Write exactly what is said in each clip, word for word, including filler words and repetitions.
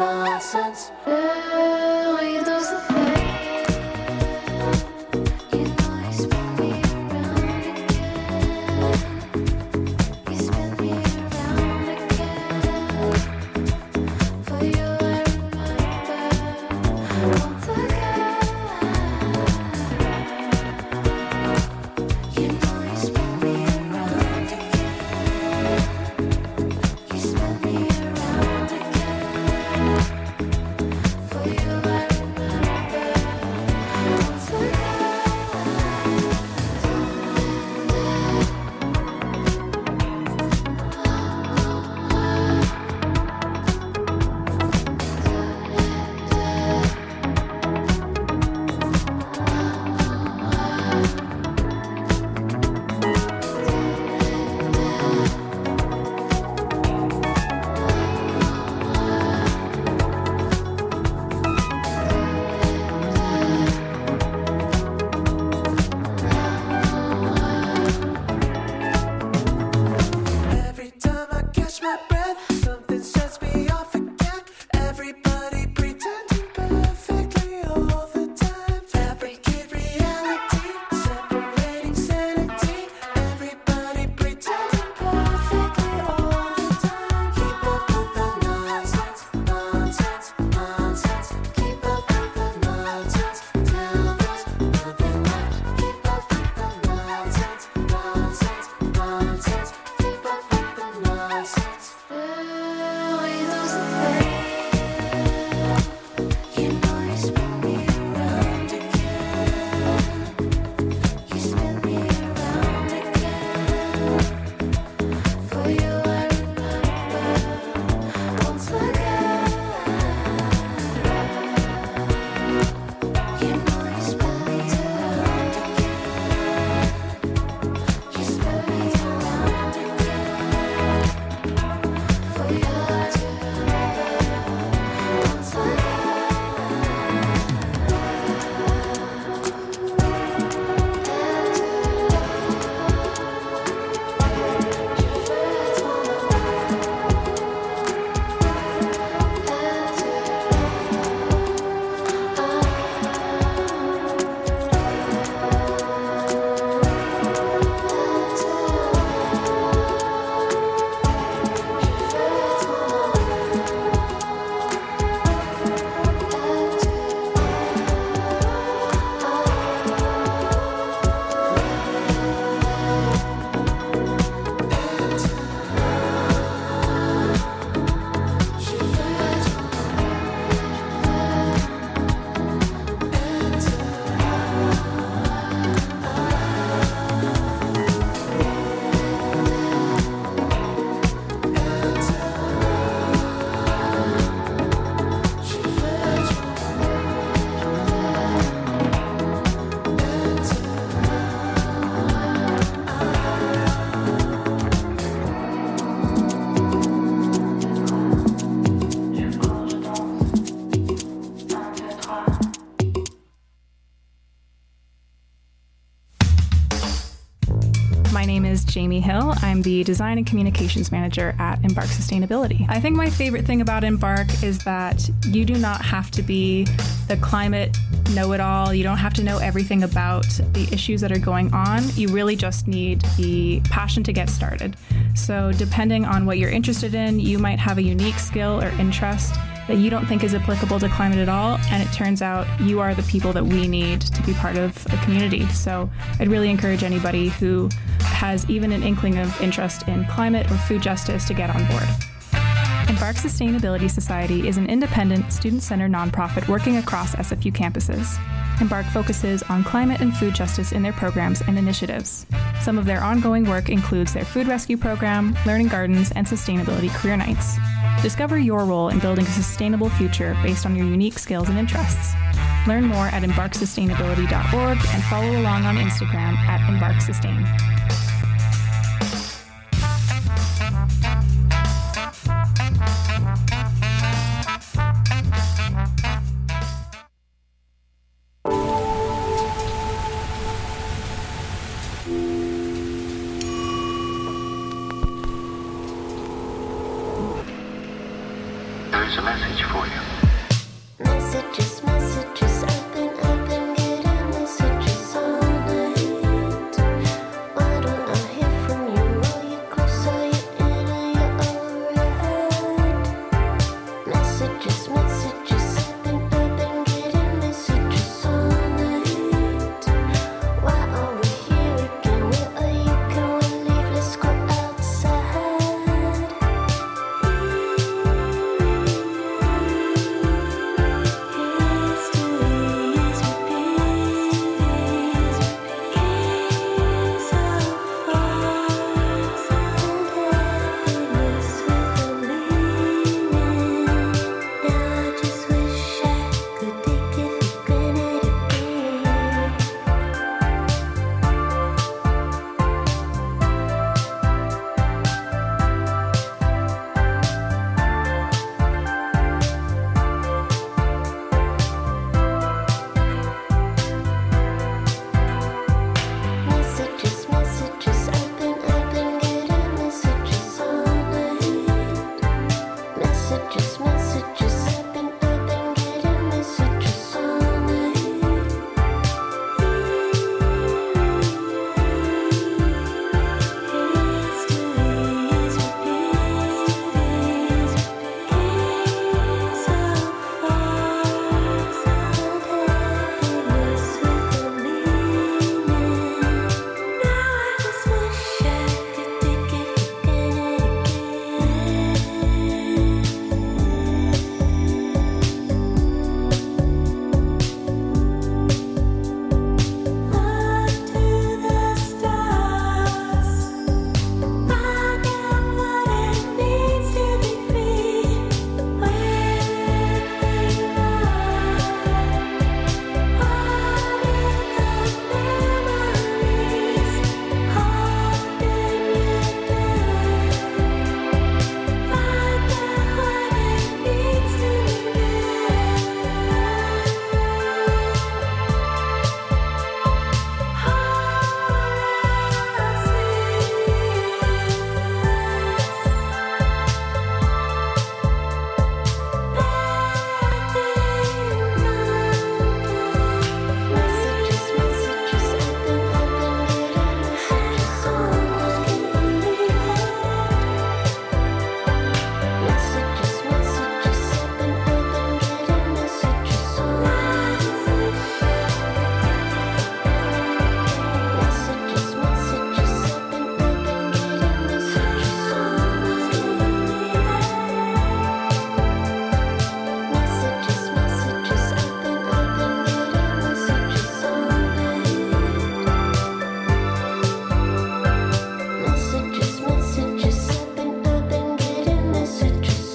nonsense. Le rideau se fait. You know you spin me around again. You spin me around again. For you I remember once again. You know you spin me around again. You spin me around again. For you I remember once again. Every time I catch my breath, something sets me off again. Everybody pretending perfectly all the time. Fabricate reality, separating sanity. Everybody pretending perfectly all the time. Keep up with the nonsense, nonsense, nonsense. Keep up with the nonsense. Tell us nothing left. Keep up with the nonsense, nonsense, nonsense. Keep up with the nonsense. Le rideau se fait. You know you spin me around again. You spin me around again. For you I remember once again. You know you spin me around again. You spin me around again. For you I remember once again. My name is Jamie Hill. I'm the Design and Communications Manager at Embark Sustainability. I think my favorite thing about Embark is that you do not have to be the climate know-it-all. You don't have to know everything about the issues that are going on. You really just need the passion to get started. So depending on what you're interested in, you might have a unique skill or interest that you don't think is applicable to climate at all, and it turns out you are the people that we need to be part of a community. So I'd really encourage anybody who has even an inkling of interest in climate or food justice to get on board. Embark Sustainability Society is an independent, student-centered nonprofit working across S F U campuses. Embark focuses on climate and food justice in their programs and initiatives. Some of their ongoing work includes their food rescue program, learning gardens, and sustainability career nights. Discover your role in building a sustainable future based on your unique skills and interests. Learn more at embark sustainability dot org and follow along on Instagram at embark sustain. There is a message message for you. Messages, messages, I've been, I've been getting messages all night. Why don't I hear from you? Are you close? Are you in? Are you alright? Messages, messages, I've been, I've been getting messages all night. Why are we here again? Where are you? Can we leave? Let's go outside. Messages, messages, I've been, I've been getting messages all night. Messages, messages, I've been, I've been getting messages all night. Messages, messages, I've been, I've been getting messages all night. Messages, messages, I've been, I've been getting messages all night. Messages, messages, I've been, I've been getting messages all night. Messages, messages, I've been, I've been getting messages all night. Messages, messages, I've been, I've been getting messages.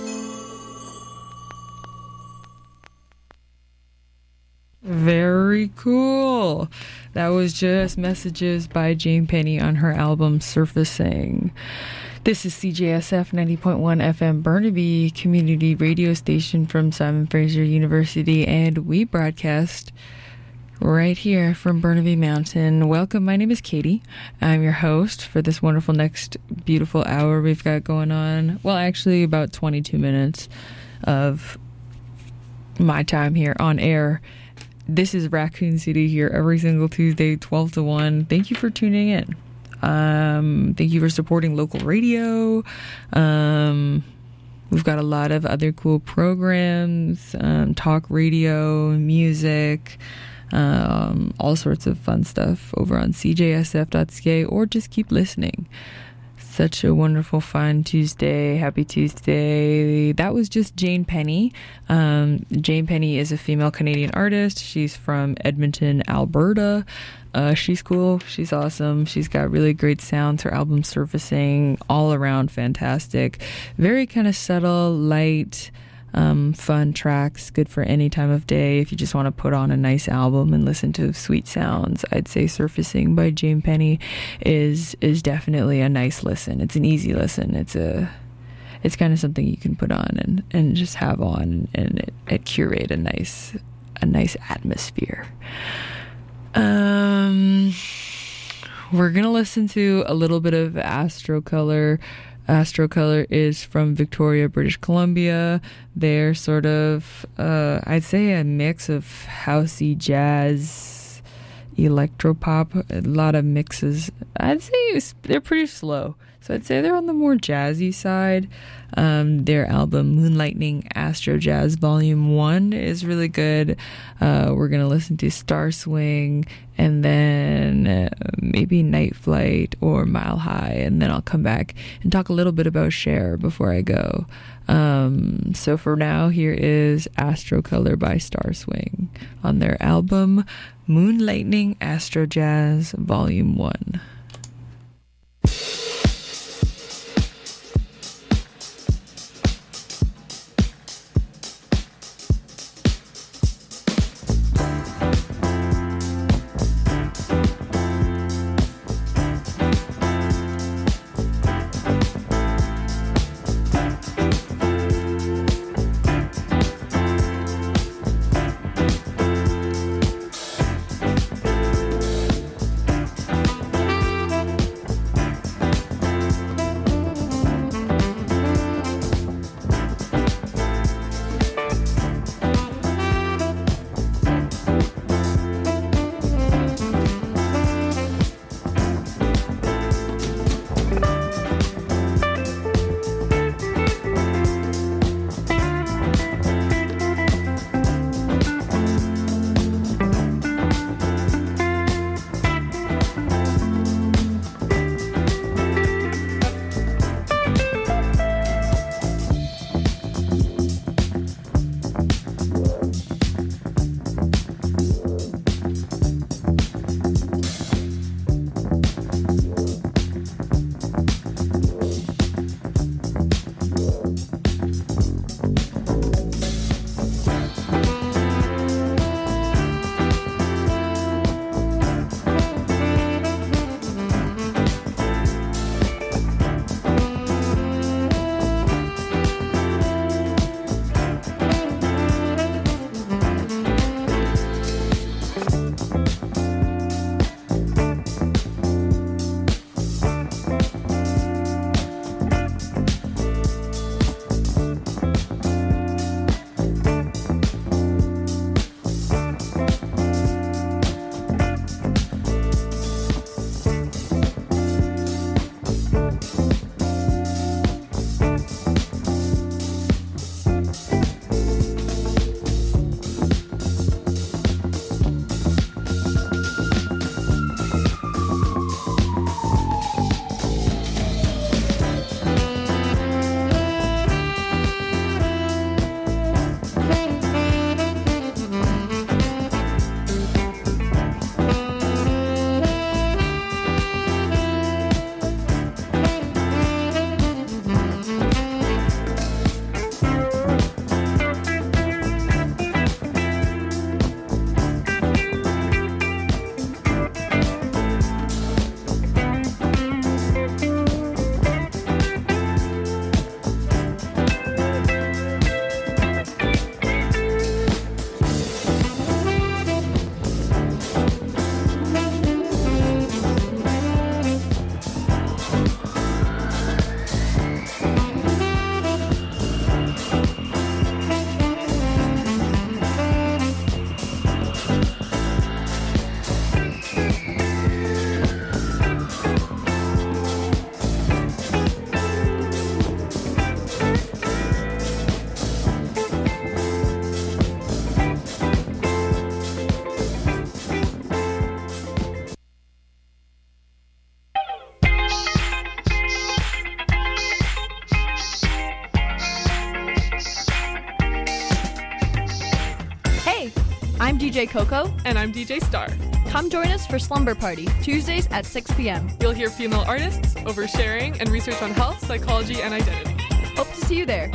Very cool. That was just Messages by Jane Penny on her album Surfacing. This is C J S F ninety point one F M Burnaby community radio station from Simon Fraser University, and we broadcast right here from Burnaby Mountain. Welcome, my name is Katie. I'm your host for this wonderful next beautiful hour we've got going on. Well, actually about twenty-two minutes of my time here on air. This is Raccoon City here every single Tuesday, twelve to one. Thank you for tuning in. Um, thank you for supporting local radio. Um, we've got a lot of other cool programs, um, talk radio, music, um, all sorts of fun stuff over on c j s f dot c a, or just keep listening. Such a wonderful, fun Tuesday. Happy Tuesday. That was just Jane Penny. Um, Jane Penny is a female Canadian artist. She's from Edmonton, Alberta. Uh, she's cool. She's awesome. She's got really great sounds. Her album Surfacing, all around fantastic. Very kind of subtle, light, um, fun tracks. Good for any time of day. If you just want to put on a nice album and listen to sweet sounds, I'd say Surfacing by Jane Penny is is definitely a nice listen. It's an easy listen. It's a it's kind of something you can put on and, and just have on and it, it curate a nice a nice atmosphere. Um, we're gonna listen to a little bit of Astro Color. Astrocolor is from Victoria, British Columbia. They're sort of, uh, I'd say, a mix of housey, jazz, electropop, a lot of mixes. I'd say it's, they're pretty slow. So I'd say they're on the more jazzy side. Um, their album Moonlightning Astro Jazz Volume one is really good. Uh, we're going to listen to Star Swing and then uh, maybe Night Flight or Mile High. And then I'll come back and talk a little bit about Cher before I go. Um, so for now, here is Astrocolor by Star Swing on their album Moonlightning Astro Jazz Volume one. I'm D J Coco. And I'm D J Star. Come join us for Slumber Party, Tuesdays at six p.m. You'll hear female artists, oversharing, and research on health, psychology, and identity. Hope to see you there.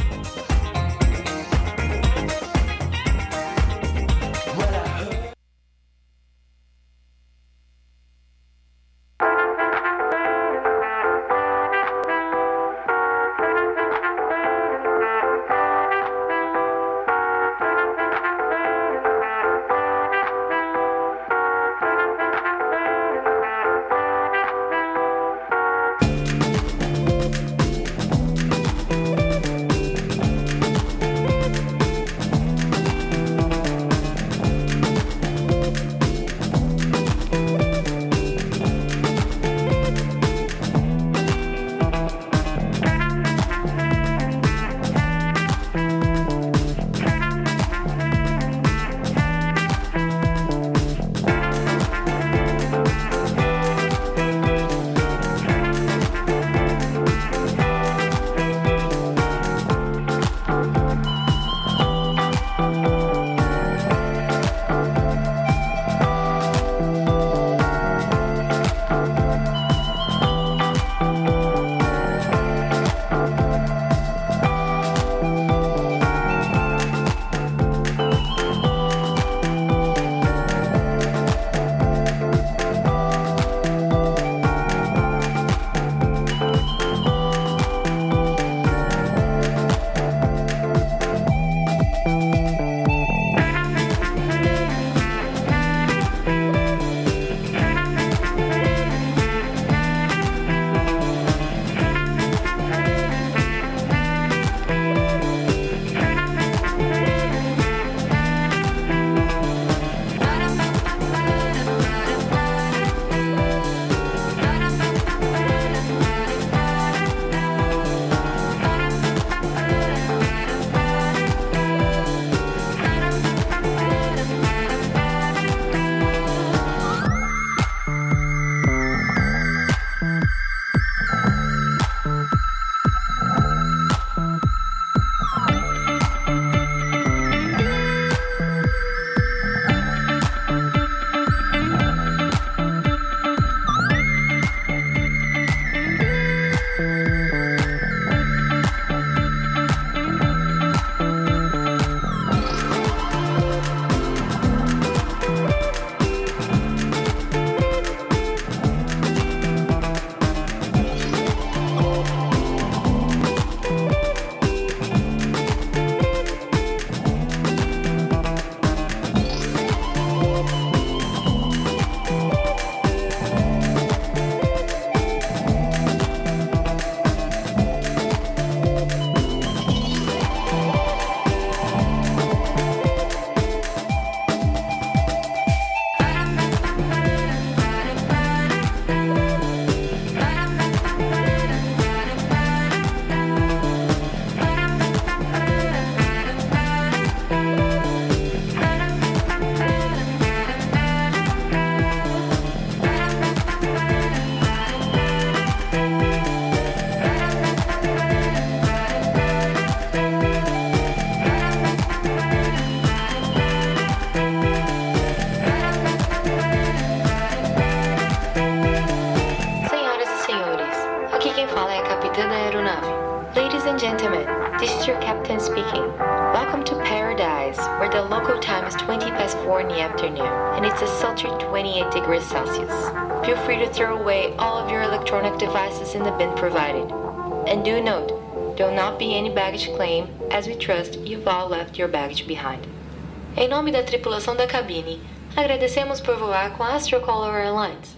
where the local time is twenty past four in the afternoon, and it's a sultry twenty-eight degrees Celsius. Feel free to throw away all of your electronic devices in the bin provided. And do note, there will not be any baggage claim, as we trust you've all left your baggage behind. Em nome da tripulação da cabine, agradecemos por voar com a Astrocolor Airlines.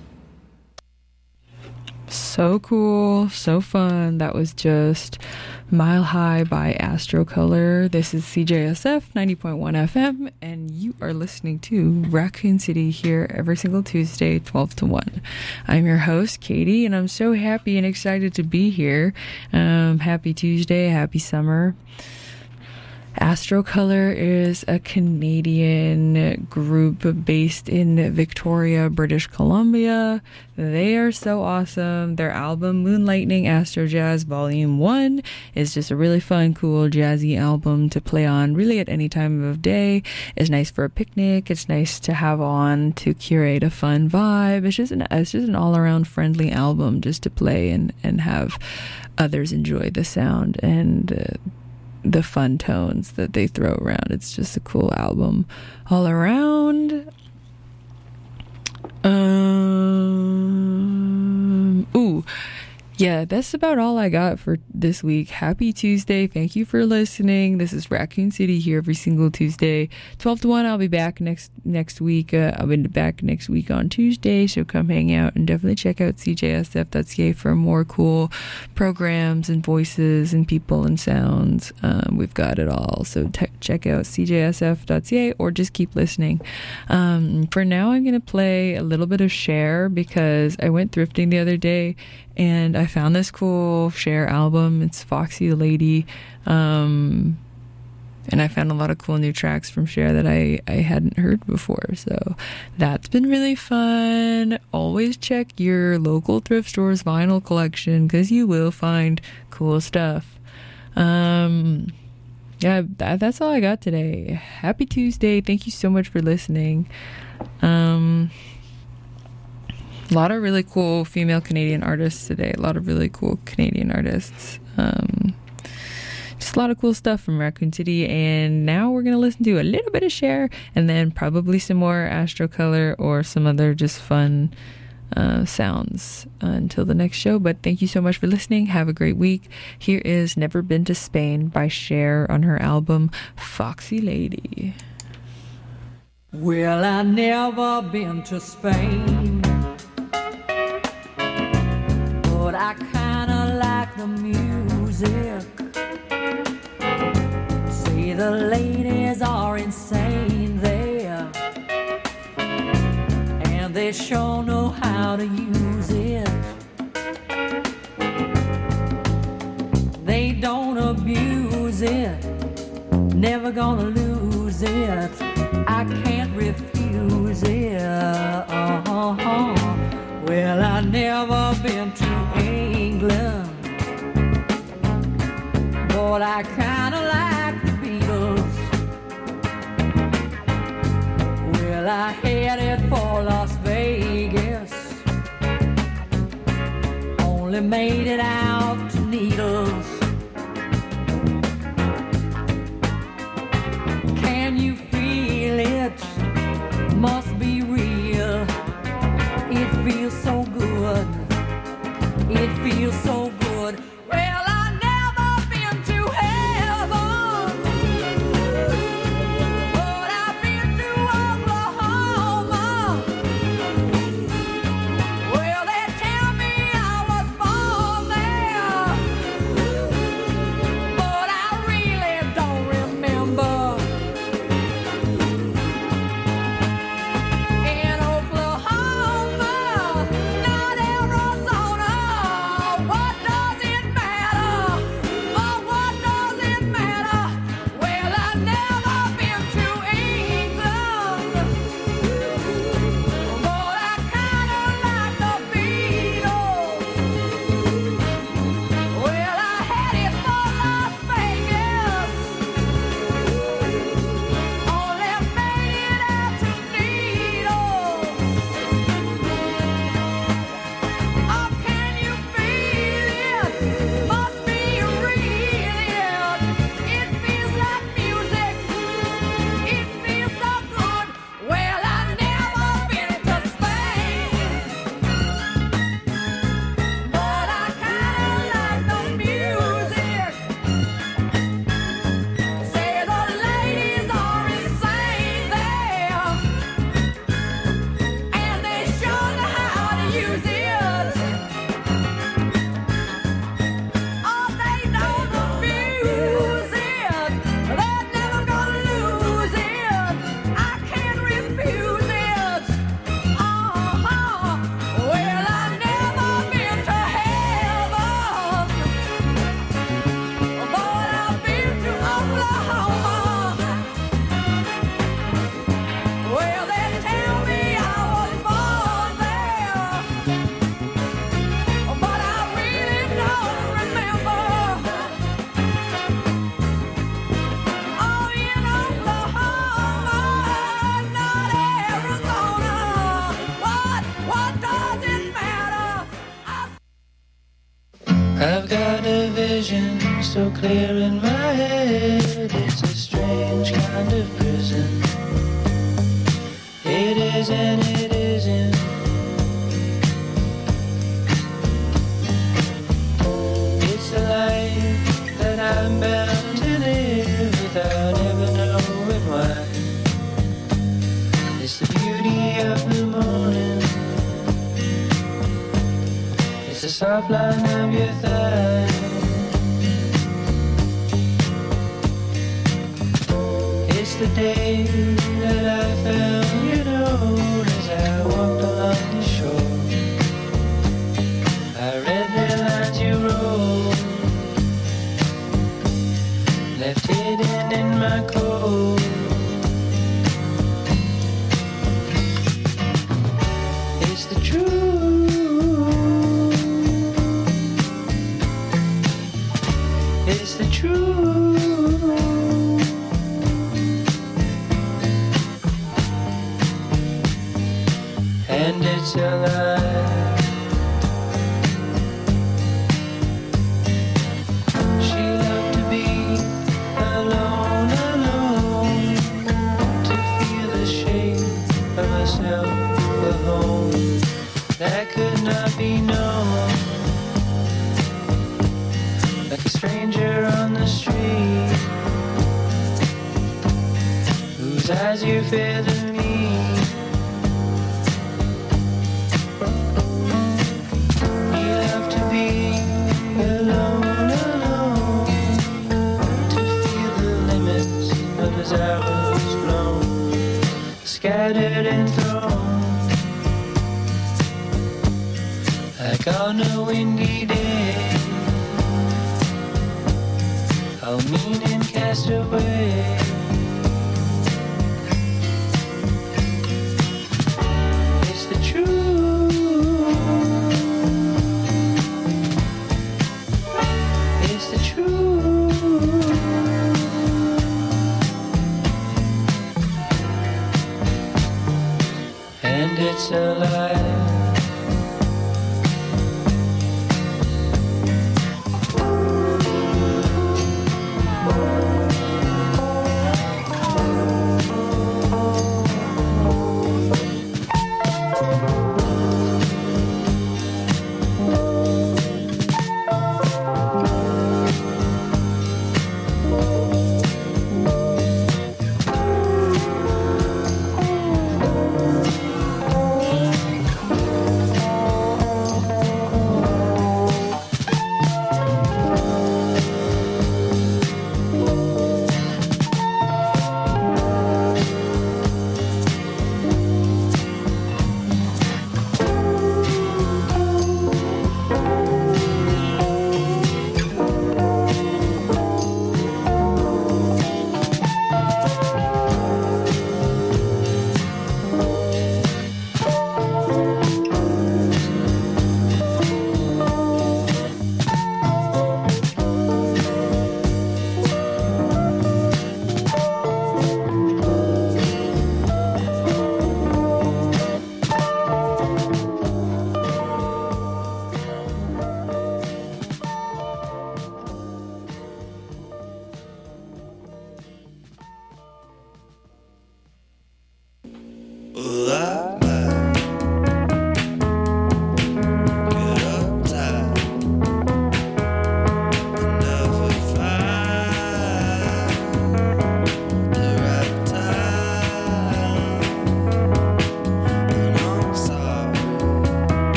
So cool, so fun. That was just Mile High by Astrocolor. This is C J S F ninety point one F M, and you are listening to Raccoon City here every single Tuesday, twelve to one. I'm your host, Katie, and I'm so happy and excited to be here. Um, happy Tuesday, happy summer. Astrocolor is a Canadian group based in Victoria, British Columbia. They are so awesome. Their album, Moonlightning Astro Jazz Volume one, is just a really fun, cool, jazzy album to play on really at any time of day. It's nice for a picnic. It's nice to have on to curate a fun vibe. It's just an, it's just an all-around friendly album just to play and, and have others enjoy the sound and uh, the fun tones that they throw around. It's just a cool album all around. Um, ooh, yeah, that's about all I got for this week. Happy Tuesday. Thank you for listening. This is Raccoon City here every single Tuesday, twelve to one. I'll be back next next week. Uh, I'll be back next week on Tuesday, so come hang out and definitely check out C J S F dot C A for more cool programs and voices and people and sounds. Um, we've got it all, so te- check out C J S F dot C A or just keep listening. Um, for now, I'm going to play a little bit of Cher because I went thrifting the other day and I found this cool Cher album. It's Foxy the Lady. Um, and I found a lot of cool new tracks from Cher that I, I hadn't heard before. So that's been really fun. Always check your local thrift store's vinyl collection because you will find cool stuff. Um, yeah, that, that's all I got today. Happy Tuesday. Thank you so much for listening. Um... A lot of really cool female Canadian artists today. A lot of really cool Canadian artists. Um, just a lot of cool stuff from Raccoon City. And now we're going to listen to a little bit of Cher and then probably some more Astrocolor or some other just fun uh, sounds uh, until the next show. But thank you so much for listening. Have a great week. Here is Never Been to Spain by Cher on her album Foxy Lady. Well, I never been to Spain, but I kinda like the music. Say the ladies are insane there, and they sure know how to use it. They don't abuse it, never gonna lose it. I can't refuse it. Uh-huh. Well, I never been to England, but I kinda like the Beatles. Well, I headed for Las Vegas, only made it out to Needles. Can you feel it? Must be real. It feels so good. It feels so good. Well, I've never been to heaven, but I've been to Oklahoma. Well, they tell me I was born there, but I really don't remember. vision so clear in my head. It's a strange kind of prison. It is and it isn't. It's a life that I'm bound to live without ever knowing why. It's the beauty of the morning. It's the soft line of your thigh. It's the day that I found you know as I walked along the shore. I read the lines you wrote, left hidden in my coat. It's the truth. It's the truth. And it's alive. She loved to be alone, alone, to feel the shape of herself, a home that could not be known. Like a stranger on the street, whose eyes you fear to meet. He loved to be alone, alone, to feel the limits of his hours blown, scattered and thrown, like on a windy day. How mean and cast away. It's the truth. It's the truth. And it's alive.